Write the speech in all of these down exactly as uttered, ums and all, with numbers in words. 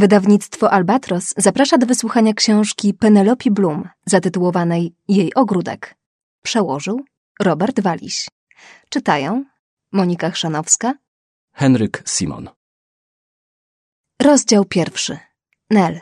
Wydawnictwo Albatros zaprasza do wysłuchania książki Penelope Bloom zatytułowanej Jej ogródek. Przełożył Robert Waliś. Czytają Monika Chrzanowska, Henryk Simon. Rozdział pierwszy. Nel.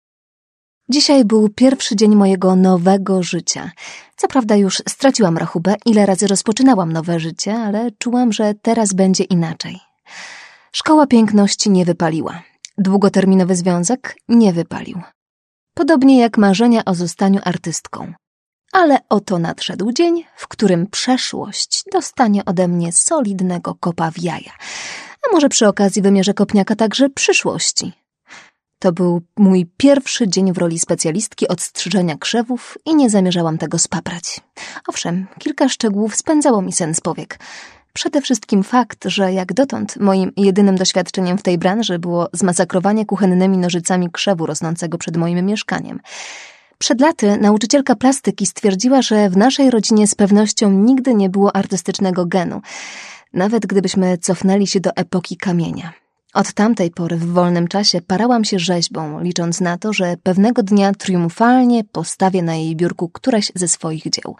Dzisiaj był pierwszy dzień mojego nowego życia. Co prawda już straciłam rachubę, ile razy rozpoczynałam nowe życie, ale czułam, że teraz będzie inaczej. Szkoła piękności nie wypaliła. Długoterminowy związek nie wypalił. Podobnie jak marzenia o zostaniu artystką. Ale oto nadszedł dzień, w którym przeszłość dostanie ode mnie solidnego kopa w jaja. A może przy okazji wymierzę kopniaka także przyszłości. To był mój pierwszy dzień w roli specjalistki od strzyżenia krzewów i nie zamierzałam tego spaprać. Owszem, kilka szczegółów spędzało mi sen z powiek. Przede wszystkim fakt, że jak dotąd moim jedynym doświadczeniem w tej branży było zmasakrowanie kuchennymi nożycami krzewu rosnącego przed moim mieszkaniem. Przed laty nauczycielka plastyki stwierdziła, że w naszej rodzinie z pewnością nigdy nie było artystycznego genu, nawet gdybyśmy cofnęli się do epoki kamienia. Od tamtej pory w wolnym czasie parałam się rzeźbą, licząc na to, że pewnego dnia triumfalnie postawię na jej biurku któreś ze swoich dzieł.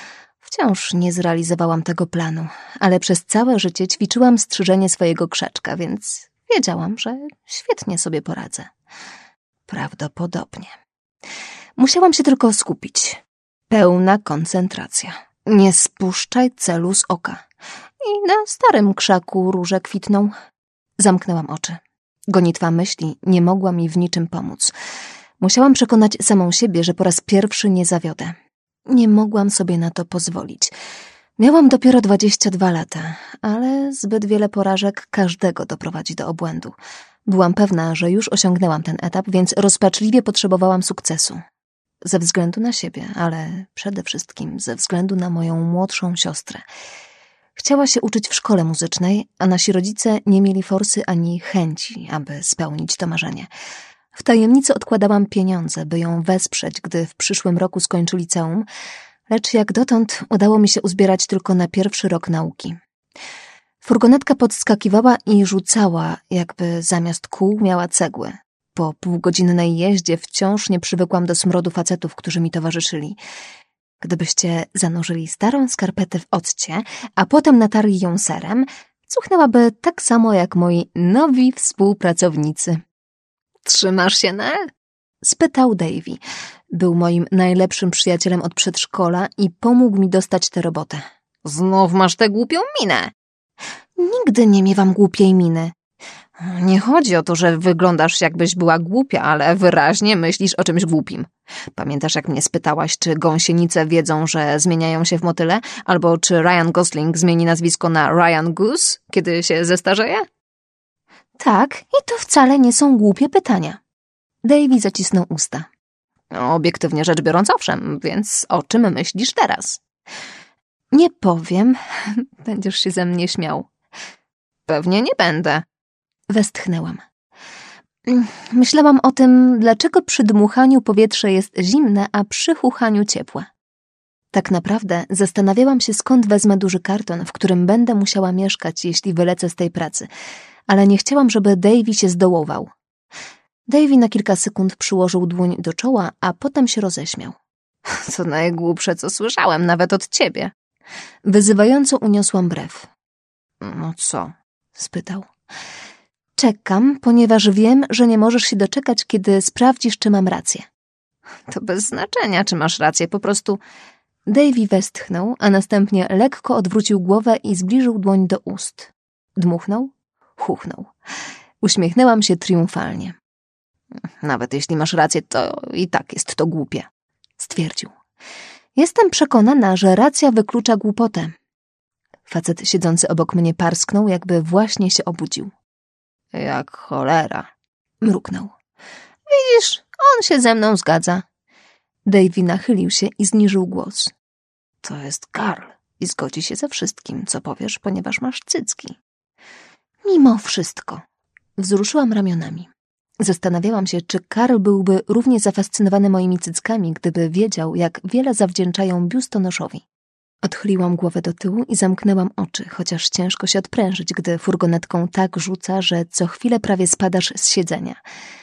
Wciąż nie zrealizowałam tego planu, ale przez całe życie ćwiczyłam strzyżenie swojego krzaczka, więc wiedziałam, że świetnie sobie poradzę. Prawdopodobnie. Musiałam się tylko skupić. Pełna koncentracja. Nie spuszczaj celu z oka. I na starym krzaku róże kwitną. Zamknęłam oczy. Gonitwa myśli nie mogła mi w niczym pomóc. Musiałam przekonać samą siebie, że po raz pierwszy nie zawiodę. Nie mogłam sobie na to pozwolić. Miałam dopiero dwadzieścia dwa lata, ale zbyt wiele porażek każdego doprowadzi do obłędu. Byłam pewna, że już osiągnęłam ten etap, więc rozpaczliwie potrzebowałam sukcesu. Ze względu na siebie, ale przede wszystkim ze względu na moją młodszą siostrę. Chciała się uczyć w szkole muzycznej, a nasi rodzice nie mieli forsy ani chęci, aby spełnić to marzenie. W tajemnicy odkładałam pieniądze, by ją wesprzeć, gdy w przyszłym roku skończy liceum, lecz jak dotąd udało mi się uzbierać tylko na pierwszy rok nauki. Furgonetka podskakiwała i rzucała, jakby zamiast kół miała cegły. Po półgodzinnej jeździe wciąż nie przywykłam do smrodu facetów, którzy mi towarzyszyli. Gdybyście zanurzyli starą skarpetę w occie, a potem natarli ją serem, cuchnęłaby tak samo jak moi nowi współpracownicy. Trzymasz się, Nel? Spytał Davy. Był moim najlepszym przyjacielem od przedszkola i pomógł mi dostać tę robotę. Znów masz tę głupią minę. Nigdy nie miewam głupiej miny. Nie chodzi o to, że wyglądasz jakbyś była głupia, ale wyraźnie myślisz o czymś głupim. Pamiętasz, jak mnie spytałaś, czy gąsienice wiedzą, że zmieniają się w motyle? Albo czy Ryan Gosling zmieni nazwisko na Ryan Goose, kiedy się zestarzeje? Tak, i to wcale nie są głupie pytania. Davy zacisnął usta. Obiektywnie rzecz biorąc, owszem, więc o czym myślisz teraz? Nie powiem. Będziesz się ze mnie śmiał. Pewnie nie będę. Westchnęłam. Myślałam o tym, dlaczego przy dmuchaniu powietrze jest zimne, a przy chuchaniu ciepłe. Tak naprawdę zastanawiałam się, skąd wezmę duży karton, w którym będę musiała mieszkać, jeśli wylecę z tej pracy, ale nie chciałam, żeby Davy się zdołował. Davy na kilka sekund przyłożył dłoń do czoła, a potem się roześmiał. To najgłupsze, co słyszałem, nawet od ciebie. Wyzywająco uniosłam brew. No co? Spytał. Czekam, ponieważ wiem, że nie możesz się doczekać, kiedy sprawdzisz, czy mam rację. To bez znaczenia, czy masz rację, po prostu... Davy westchnął, a następnie lekko odwrócił głowę i zbliżył dłoń do ust. Dmuchnął, chuchnął. Uśmiechnęłam się triumfalnie. Nawet jeśli masz rację, to i tak jest to głupie, stwierdził. Jestem przekonana, że racja wyklucza głupotę. Facet siedzący obok mnie parsknął, jakby właśnie się obudził. Jak cholera, mruknął. Widzisz, on się ze mną zgadza. Davy nachylił się i zniżył głos. To jest Karl i zgodzi się ze wszystkim, co powiesz, ponieważ masz cycki. Mimo wszystko. Wzruszyłam ramionami. Zastanawiałam się, czy Karl byłby równie zafascynowany moimi cyckami, gdyby wiedział, jak wiele zawdzięczają biustonoszowi. Odchyliłam głowę do tyłu i zamknęłam oczy, chociaż ciężko się odprężyć, gdy furgonetką tak rzuca, że co chwilę prawie spadasz z siedzenia.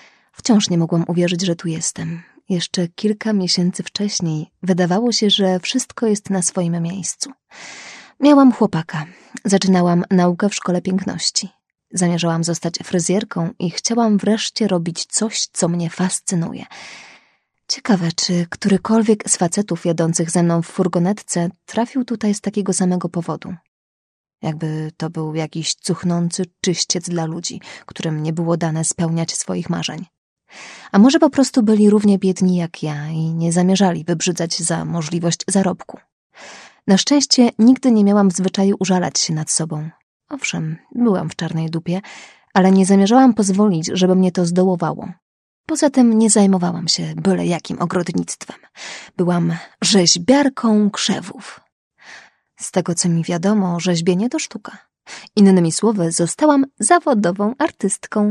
Wciąż nie mogłam uwierzyć, że tu jestem. Jeszcze kilka miesięcy wcześniej wydawało się, że wszystko jest na swoim miejscu. Miałam chłopaka. Zaczynałam naukę w szkole piękności. Zamierzałam zostać fryzjerką i chciałam wreszcie robić coś, co mnie fascynuje. Ciekawe, czy którykolwiek z facetów jadących ze mną w furgonetce trafił tutaj z takiego samego powodu. Jakby to był jakiś cuchnący czyściec dla ludzi, którym nie było dane spełniać swoich marzeń. A może po prostu byli równie biedni jak ja i nie zamierzali wybrzydzać za możliwość zarobku. Na szczęście nigdy nie miałam w zwyczaju użalać się nad sobą. Owszem, byłam w czarnej dupie, ale nie zamierzałam pozwolić, żeby mnie to zdołowało. Poza tym nie zajmowałam się byle jakim ogrodnictwem. Byłam rzeźbiarką krzewów. Z tego, co mi wiadomo, rzeźbienie to sztuka. Innymi słowy, zostałam zawodową artystką.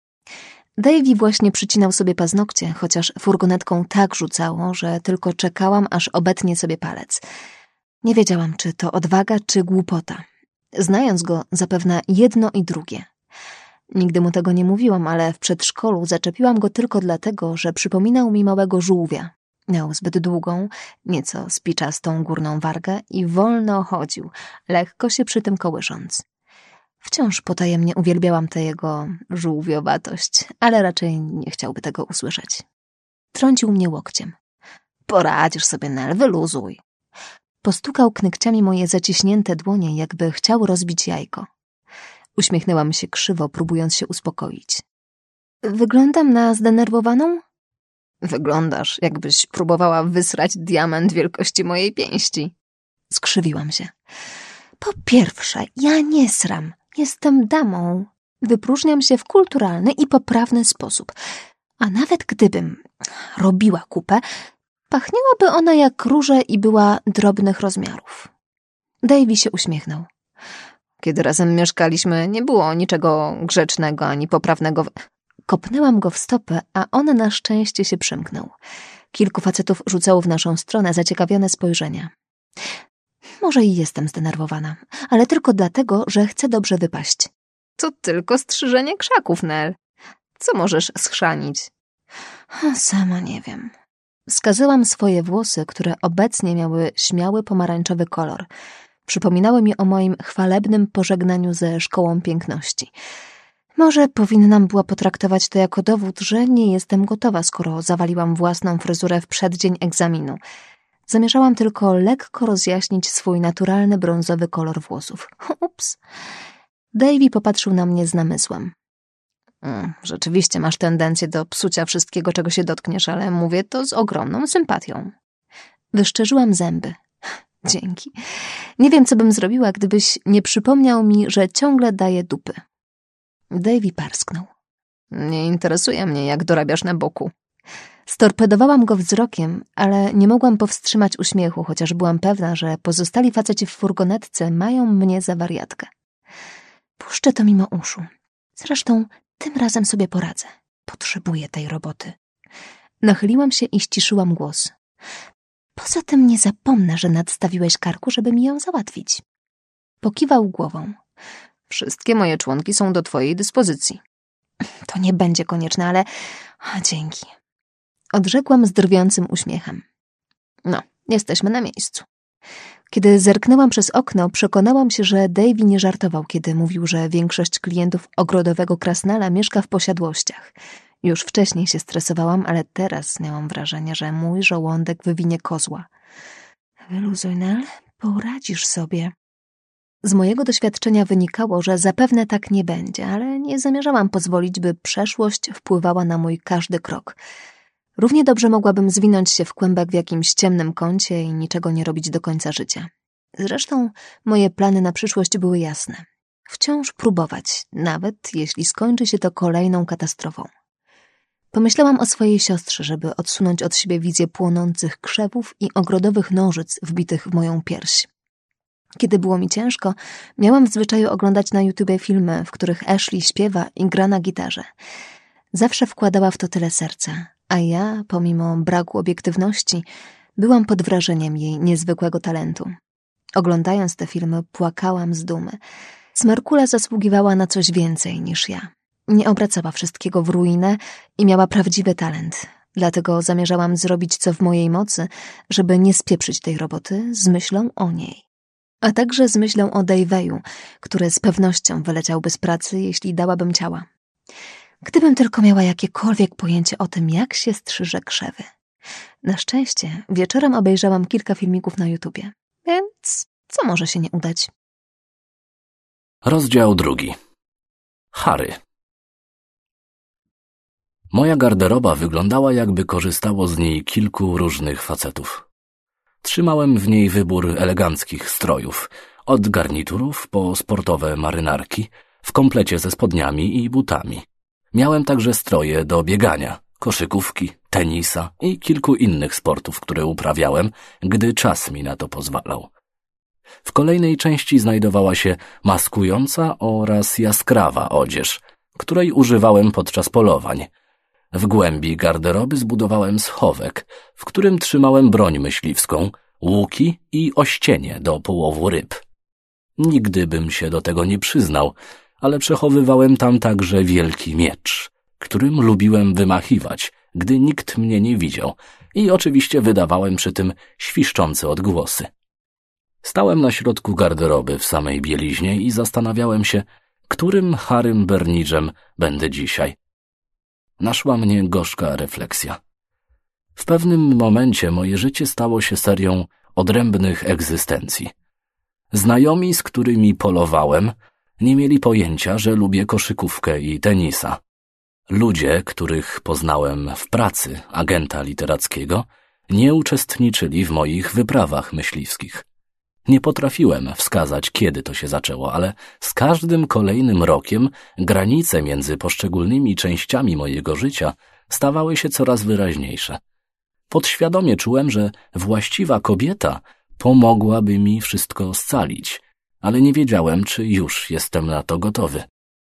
Davey właśnie przycinał sobie paznokcie, chociaż furgonetką tak rzucało, że tylko czekałam, aż obetnie sobie palec. Nie wiedziałam, czy to odwaga, czy głupota. Znając go, zapewne jedno i drugie. Nigdy mu tego nie mówiłam, ale w przedszkolu zaczepiłam go tylko dlatego, że przypominał mi małego żółwia. Miał zbyt długą, nieco spiczastą górną wargę i wolno chodził, lekko się przy tym kołysząc. Wciąż potajemnie uwielbiałam tę jego żółwiowatość, ale raczej nie chciałby tego usłyszeć. Trącił mnie łokciem. Poradzisz sobie, Nel, wyluzuj. Postukał knykciami moje zaciśnięte dłonie, jakby chciał rozbić jajko. Uśmiechnęłam się krzywo, próbując się uspokoić. Wyglądam na zdenerwowaną? Wyglądasz, jakbyś próbowała wysrać diament wielkości mojej pięści. Skrzywiłam się. Po pierwsze, ja nie sram. Jestem damą. Wypróżniam się w kulturalny i poprawny sposób. A nawet gdybym robiła kupę, pachniałaby ona jak róże i była drobnych rozmiarów. Davey się uśmiechnął. Kiedy razem mieszkaliśmy, nie było niczego grzecznego ani poprawnego. Kopnęłam go w stopę, a on na szczęście się przymknął. Kilku facetów rzucało w naszą stronę zaciekawione spojrzenia. Może i jestem zdenerwowana, ale tylko dlatego, że chcę dobrze wypaść. To tylko strzyżenie krzaków, Nel. Co możesz schrzanić? Sama nie wiem. Wskazałam swoje włosy, które obecnie miały śmiały pomarańczowy kolor. Przypominały mi o moim chwalebnym pożegnaniu ze szkołą piękności. Może powinnam była potraktować to jako dowód, że nie jestem gotowa, skoro zawaliłam własną fryzurę w przeddzień egzaminu. Zamierzałam tylko lekko rozjaśnić swój naturalny brązowy kolor włosów. Ups. Davey popatrzył na mnie z namysłem. Mm, rzeczywiście masz tendencję do psucia wszystkiego, czego się dotkniesz, ale mówię to z ogromną sympatią. Wyszczerzyłam zęby. Dzięki. Nie wiem, co bym zrobiła, gdybyś nie przypomniał mi, że ciągle daję dupy. Davey parsknął. Nie interesuje mnie, jak dorabiasz na boku. Storpedowałam go wzrokiem, ale nie mogłam powstrzymać uśmiechu, chociaż byłam pewna, że pozostali faceci w furgonetce mają mnie za wariatkę. Puszczę to mimo uszu. Zresztą tym razem sobie poradzę. Potrzebuję tej roboty. Nachyliłam się i ściszyłam głos. Poza tym nie zapomnę, że nadstawiłeś karku, żeby mi ją załatwić. Pokiwał głową. Wszystkie moje członki są do twojej dyspozycji. To nie będzie konieczne, ale... A, dzięki. Odrzekłam z drwiącym uśmiechem. No, jesteśmy na miejscu. Kiedy zerknęłam przez okno, przekonałam się, że Davey nie żartował, kiedy mówił, że większość klientów ogrodowego krasnala mieszka w posiadłościach. Już wcześniej się stresowałam, ale teraz miałam wrażenie, że mój żołądek wywinie kozła. Wyluzuj, Nel, poradzisz sobie. Z mojego doświadczenia wynikało, że zapewne tak nie będzie, ale nie zamierzałam pozwolić, by przeszłość wpływała na mój każdy krok. Równie dobrze mogłabym zwinąć się w kłębek w jakimś ciemnym kącie i niczego nie robić do końca życia. Zresztą moje plany na przyszłość były jasne. Wciąż próbować, nawet jeśli skończy się to kolejną katastrofą. Pomyślałam o swojej siostrze, żeby odsunąć od siebie wizję płonących krzewów i ogrodowych nożyc wbitych w moją pierś. Kiedy było mi ciężko, miałam w zwyczaju oglądać na YouTubie filmy, w których Ashley śpiewa i gra na gitarze. Zawsze wkładała w to tyle serca, a ja, pomimo braku obiektywności, byłam pod wrażeniem jej niezwykłego talentu. Oglądając te filmy, płakałam z dumy. Smarkula zasługiwała na coś więcej niż ja. nie obracała wszystkiego w ruinę i miała prawdziwy talent. Dlatego zamierzałam zrobić co w mojej mocy, żeby nie spieprzyć tej roboty z myślą o niej. A także z myślą o Dave'u, który z pewnością wyleciałby z pracy, jeśli dałabym ciała. Gdybym tylko miała jakiekolwiek pojęcie o tym, jak się strzyże krzewy. Na szczęście wieczorem obejrzałam kilka filmików na YouTubie, więc co może się nie udać? Rozdział drugi. Harry. Moja garderoba wyglądała, jakby korzystało z niej kilku różnych facetów. Trzymałem w niej wybór eleganckich strojów, od garniturów po sportowe marynarki, w komplecie ze spodniami i butami. Miałem także stroje do biegania, koszykówki, tenisa i kilku innych sportów, które uprawiałem, gdy czas mi na to pozwalał. W kolejnej części znajdowała się maskująca oraz jaskrawa odzież, której używałem podczas polowań. W głębi garderoby zbudowałem schowek, w którym trzymałem broń myśliwską, łuki i ościenie do połowu ryb. Nigdy bym się do tego nie przyznał, ale przechowywałem tam także wielki miecz, którym lubiłem wymachiwać, gdy nikt mnie nie widział, i oczywiście wydawałem przy tym świszczące odgłosy. Stałem na środku garderoby w samej bieliźnie i zastanawiałem się, którym Harrym Bernidżem będę dzisiaj. Naszła mnie gorzka refleksja. W pewnym momencie moje życie stało się serią odrębnych egzystencji. Znajomi, z którymi polowałem, nie mieli pojęcia, że lubię koszykówkę i tenisa. Ludzie, których poznałem w pracy agenta literackiego, nie uczestniczyli w moich wyprawach myśliwskich. Nie potrafiłem wskazać, kiedy to się zaczęło, ale z każdym kolejnym rokiem granice między poszczególnymi częściami mojego życia stawały się coraz wyraźniejsze. Podświadomie czułem, że właściwa kobieta pomogłaby mi wszystko scalić, ale nie wiedziałem, czy już jestem na to gotowy.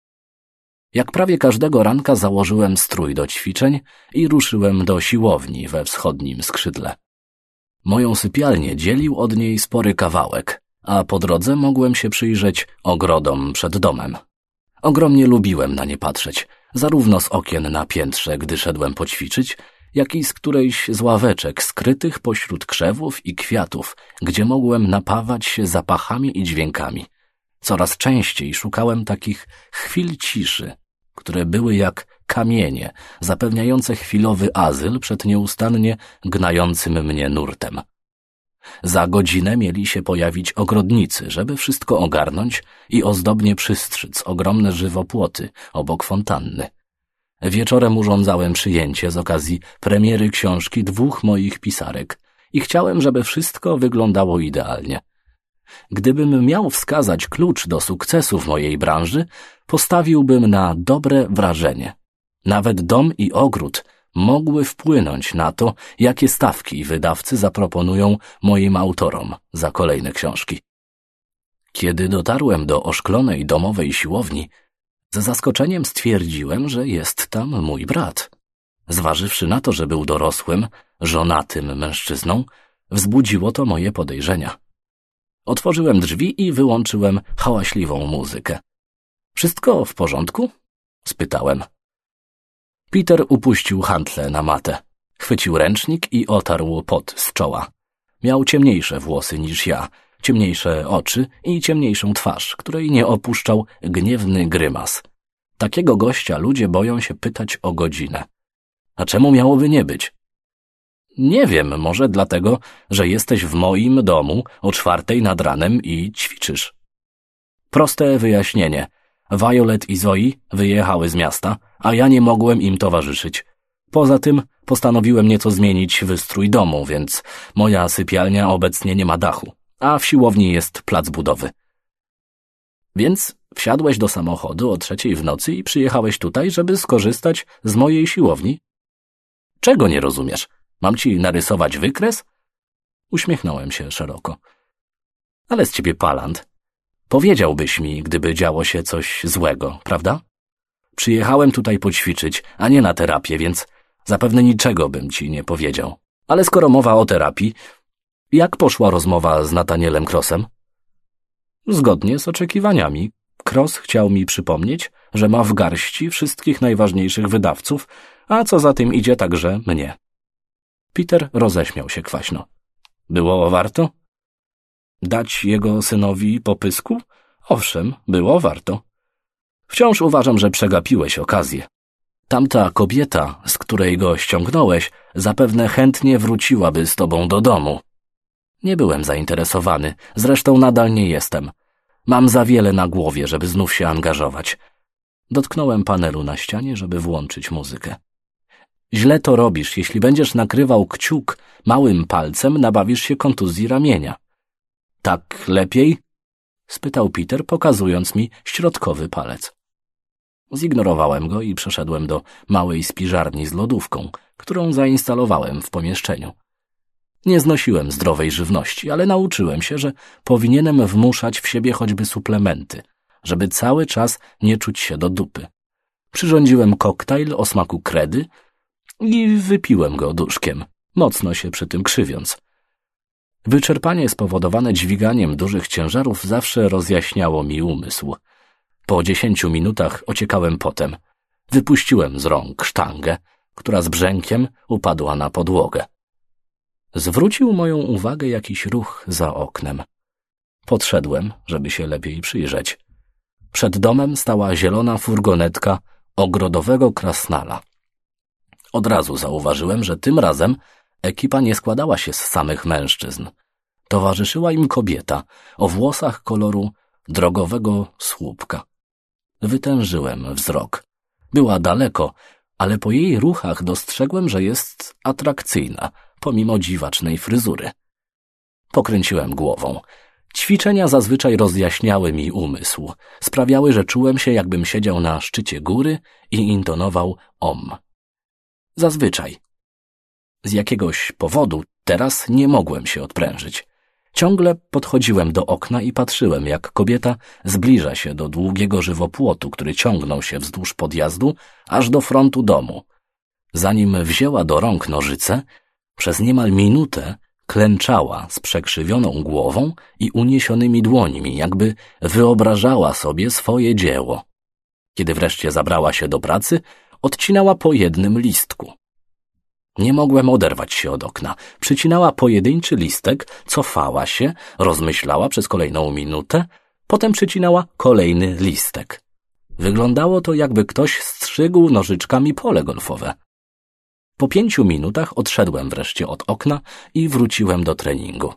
Jak prawie każdego ranka założyłem strój do ćwiczeń i ruszyłem do siłowni we wschodnim skrzydle. Moją sypialnię dzielił od niej spory kawałek, a po drodze mogłem się przyjrzeć ogrodom przed domem. Ogromnie lubiłem na nie patrzeć, zarówno z okien na piętrze, gdy szedłem poćwiczyć, jak i z którejś z ławeczek skrytych pośród krzewów i kwiatów, gdzie mogłem napawać się zapachami i dźwiękami. Coraz częściej szukałem takich chwil ciszy, które były jak kamienie, zapewniające chwilowy azyl przed nieustannie gnającym mnie nurtem. Za godzinę mieli się pojawić ogrodnicy, żeby wszystko ogarnąć i ozdobnie przystrzyc ogromne żywopłoty obok fontanny. Wieczorem urządzałem przyjęcie z okazji premiery książki dwóch moich pisarek i chciałem, żeby wszystko wyglądało idealnie. Gdybym miał wskazać klucz do sukcesu w mojej branży, postawiłbym na dobre wrażenie. Nawet dom i ogród mogły wpłynąć na to, jakie stawki wydawcy zaproponują moim autorom za kolejne książki. Kiedy dotarłem do oszklonej domowej siłowni, z zaskoczeniem stwierdziłem, że jest tam mój brat. Zważywszy na to, że był dorosłym, żonatym mężczyzną, wzbudziło to moje podejrzenia. Otworzyłem drzwi i wyłączyłem hałaśliwą muzykę. Wszystko w porządku? Spytałem. Peter upuścił hantle na matę. Chwycił ręcznik i otarł pot z czoła. Miał ciemniejsze włosy niż ja, ciemniejsze oczy i ciemniejszą twarz, której nie opuszczał gniewny grymas. Takiego gościa ludzie boją się pytać o godzinę. A czemu miałoby nie być? Nie wiem, może dlatego, że jesteś w moim domu o czwartej nad ranem i ćwiczysz. Proste wyjaśnienie. Violet i Zoe wyjechały z miasta, a ja nie mogłem im towarzyszyć. Poza tym postanowiłem nieco zmienić wystrój domu, więc moja sypialnia obecnie nie ma dachu, a w siłowni jest plac budowy. Więc wsiadłeś do samochodu o trzeciej w nocy i przyjechałeś tutaj, żeby skorzystać z mojej siłowni? Czego nie rozumiesz? Mam ci narysować wykres? Uśmiechnąłem się szeroko. Ale z ciebie palant. Powiedziałbyś mi, gdyby działo się coś złego, prawda? Przyjechałem tutaj poćwiczyć, a nie na terapię, więc zapewne niczego bym ci nie powiedział. Ale skoro mowa o terapii, jak poszła rozmowa z Nathanielem Crossem? Zgodnie z oczekiwaniami. Cross chciał mi przypomnieć, że ma w garści wszystkich najważniejszych wydawców, a co za tym idzie także mnie. Peter roześmiał się kwaśno. Było warto? Dać jego synowi popysku? Owszem, było warto. Wciąż uważam, że przegapiłeś okazję. Tamta kobieta, z której go ściągnąłeś, zapewne chętnie wróciłaby z tobą do domu. Nie byłem zainteresowany, zresztą nadal nie jestem. Mam za wiele na głowie, żeby znów się angażować. Dotknąłem panelu na ścianie, żeby włączyć muzykę. Źle to robisz, jeśli będziesz nakrywał kciuk małym palcem, nabawisz się kontuzji ramienia. Tak lepiej? Spytał Peter, pokazując mi środkowy palec. Zignorowałem go i przeszedłem do małej spiżarni z lodówką, którą zainstalowałem w pomieszczeniu. Nie znosiłem zdrowej żywności, ale nauczyłem się, że powinienem wmuszać w siebie choćby suplementy, żeby cały czas nie czuć się do dupy. Przyrządziłem koktajl o smaku kredy i wypiłem go duszkiem, mocno się przy tym krzywiąc. Wyczerpanie spowodowane dźwiganiem dużych ciężarów zawsze rozjaśniało mi umysł. Po dziesięciu minutach ociekałem potem. Wypuściłem z rąk sztangę, która z brzękiem upadła na podłogę. Zwrócił moją uwagę jakiś ruch za oknem. Podszedłem, żeby się lepiej przyjrzeć. Przed domem stała zielona furgonetka ogrodowego krasnala. Od razu zauważyłem, że tym razem ekipa nie składała się z samych mężczyzn. Towarzyszyła im kobieta o włosach koloru drogowego słupka. Wytężyłem wzrok. Była daleko, ale po jej ruchach dostrzegłem, że jest atrakcyjna, pomimo dziwacznej fryzury. Pokręciłem głową. Ćwiczenia zazwyczaj rozjaśniały mi umysł. Sprawiały, że czułem się, jakbym siedział na szczycie góry i intonował om. Zazwyczaj. Z jakiegoś powodu teraz nie mogłem się odprężyć. Ciągle podchodziłem do okna i patrzyłem, jak kobieta zbliża się do długiego żywopłotu, który ciągnął się wzdłuż podjazdu, aż do frontu domu. Zanim wzięła do rąk nożyce, przez niemal minutę klęczała z przekrzywioną głową i uniesionymi dłońmi, jakby wyobrażała sobie swoje dzieło. Kiedy wreszcie zabrała się do pracy, odcinała po jednym listku. Nie mogłem oderwać się od okna. Przycinała pojedynczy listek, cofała się, rozmyślała przez kolejną minutę, potem przycinała kolejny listek. Wyglądało to, jakby ktoś strzygł nożyczkami pole golfowe. Po pięciu minutach odszedłem wreszcie od okna i wróciłem do treningu.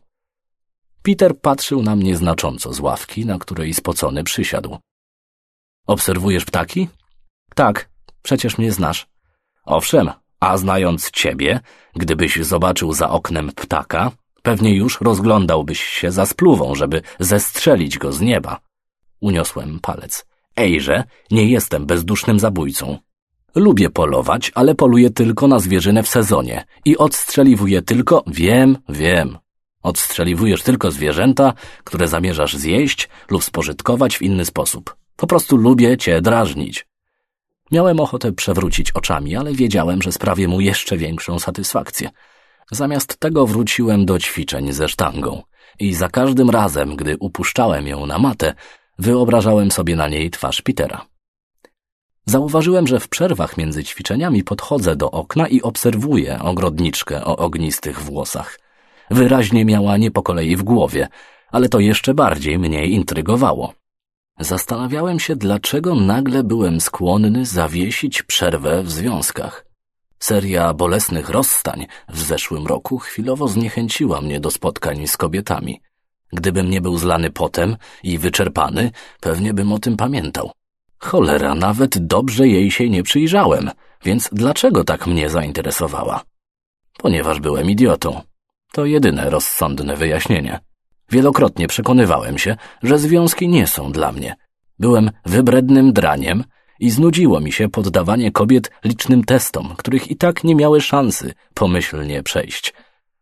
Peter patrzył na mnie znacząco z ławki, na której spocony przysiadł. Obserwujesz ptaki? Tak, przecież mnie znasz. Owszem, a znając ciebie, gdybyś zobaczył za oknem ptaka, pewnie już rozglądałbyś się za spluwą, żeby zestrzelić go z nieba. Uniosłem palec. Ejże, nie jestem bezdusznym zabójcą. Lubię polować, ale poluję tylko na zwierzynę w sezonie i odstrzeliwuję tylko, wiem, wiem, odstrzeliwujesz tylko zwierzęta, które zamierzasz zjeść lub spożytkować w inny sposób. Po prostu lubię cię drażnić. Miałem ochotę przewrócić oczami, ale wiedziałem, że sprawię mu jeszcze większą satysfakcję. Zamiast tego wróciłem do ćwiczeń ze sztangą i za każdym razem, gdy upuszczałem ją na matę, wyobrażałem sobie na niej twarz Petera. Zauważyłem, że w przerwach między ćwiczeniami podchodzę do okna i obserwuję ogrodniczkę o ognistych włosach. Wyraźnie miała nie po kolei w głowie, ale to jeszcze bardziej mnie intrygowało. Zastanawiałem się, dlaczego nagle byłem skłonny zawiesić przerwę w związkach. Seria bolesnych rozstań w zeszłym roku chwilowo zniechęciła mnie do spotkań z kobietami. Gdybym nie był zlany potem i wyczerpany, pewnie bym o tym pamiętał. Cholera, nawet dobrze jej się nie przyjrzałem, więc dlaczego tak mnie zainteresowała? Ponieważ byłem idiotą. To jedyne rozsądne wyjaśnienie. Wielokrotnie przekonywałem się, że związki nie są dla mnie. Byłem wybrednym draniem i znudziło mi się poddawanie kobiet licznym testom, których i tak nie miały szansy pomyślnie przejść.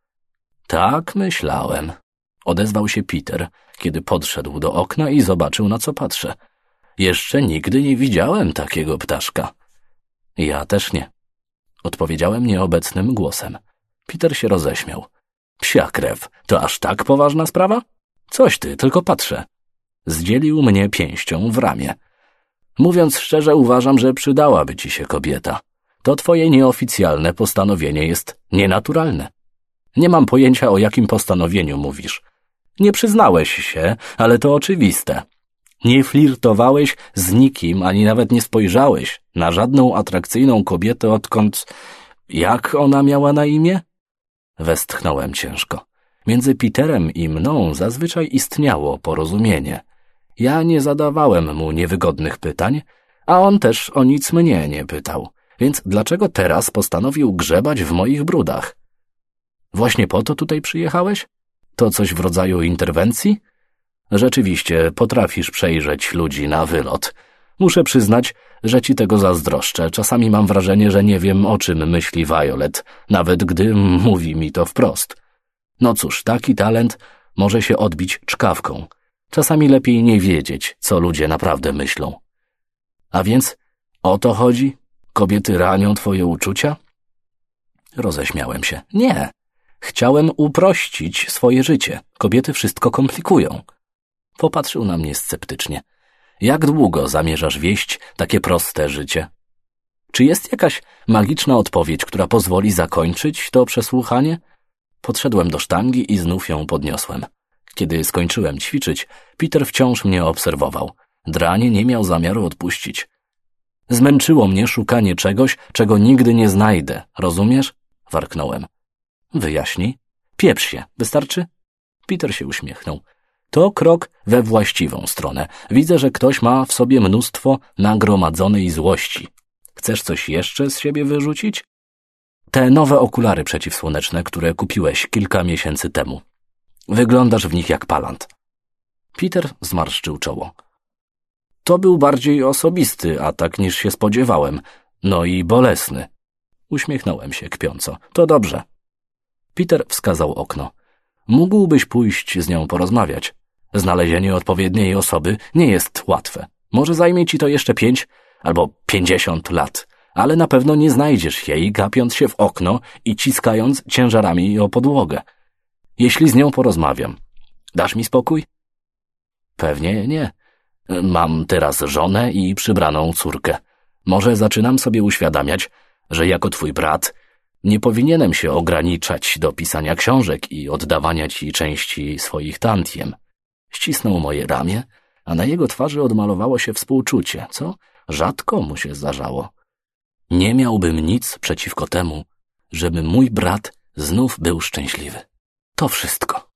Tak myślałem, odezwał się Peter, kiedy podszedł do okna i zobaczył, na co patrzę. Jeszcze nigdy nie widziałem takiego ptaszka. Ja też nie, odpowiedziałem nieobecnym głosem. Peter się roześmiał. Psia krew, to aż tak poważna sprawa? Coś ty, tylko patrzę. Zdzielił mnie pięścią w ramię. Mówiąc szczerze, uważam, że przydałaby ci się kobieta. To twoje nieoficjalne postanowienie jest nienaturalne. Nie mam pojęcia, o jakim postanowieniu mówisz. Nie przyznałeś się, ale to oczywiste. Nie flirtowałeś z nikim, ani nawet nie spojrzałeś na żadną atrakcyjną kobietę, odkąd... Jak ona miała na imię? Westchnąłem ciężko. Między Peterem i mną zazwyczaj istniało porozumienie. Ja nie zadawałem mu niewygodnych pytań, a on też o nic mnie nie pytał. Więc dlaczego teraz postanowił grzebać w moich brudach? Właśnie po to tutaj przyjechałeś? To coś w rodzaju interwencji? Rzeczywiście potrafisz przejrzeć ludzi na wylot. Muszę przyznać, że ci tego zazdroszczę. Czasami mam wrażenie, że nie wiem, o czym myśli Violet, nawet gdy mówi mi to wprost. No cóż, taki talent może się odbić czkawką. Czasami lepiej nie wiedzieć, co ludzie naprawdę myślą. A więc o to chodzi? Kobiety ranią twoje uczucia? Roześmiałem się. Nie. Chciałem uprościć swoje życie. Kobiety wszystko komplikują. Popatrzył na mnie sceptycznie. Jak długo zamierzasz wieść takie proste życie? Czy jest jakaś magiczna odpowiedź, która pozwoli zakończyć to przesłuchanie? Podszedłem do sztangi i znów ją podniosłem. Kiedy skończyłem ćwiczyć, Peter wciąż mnie obserwował. Drań nie miał zamiaru odpuścić. Zmęczyło mnie szukanie czegoś, czego nigdy nie znajdę, rozumiesz? Warknąłem. Wyjaśnij. Pieprz się, wystarczy? Peter się uśmiechnął. To krok we właściwą stronę. Widzę, że ktoś ma w sobie mnóstwo nagromadzonej złości. Chcesz coś jeszcze z siebie wyrzucić? Te nowe okulary przeciwsłoneczne, które kupiłeś kilka miesięcy temu. Wyglądasz w nich jak palant. Peter zmarszczył czoło. To był bardziej osobisty atak niż się spodziewałem. No i bolesny. Uśmiechnąłem się kpiąco. To dobrze. Peter wskazał okno. Mógłbyś pójść z nią porozmawiać. Znalezienie odpowiedniej osoby nie jest łatwe. Może zajmie ci to jeszcze pięć albo pięćdziesiąt lat, ale na pewno nie znajdziesz jej, gapiąc się w okno i ciskając ciężarami o podłogę. Jeśli z nią porozmawiam, dasz mi spokój? Pewnie nie. Mam teraz żonę i przybraną córkę. Może zaczynam sobie uświadamiać, że jako twój brat nie powinienem się ograniczać do pisania książek i oddawania ci części swoich tantiem. Ścisnął moje ramię, a na jego twarzy odmalowało się współczucie, co rzadko mu się zdarzało. Nie miałbym nic przeciwko temu, żeby mój brat znów był szczęśliwy. To wszystko.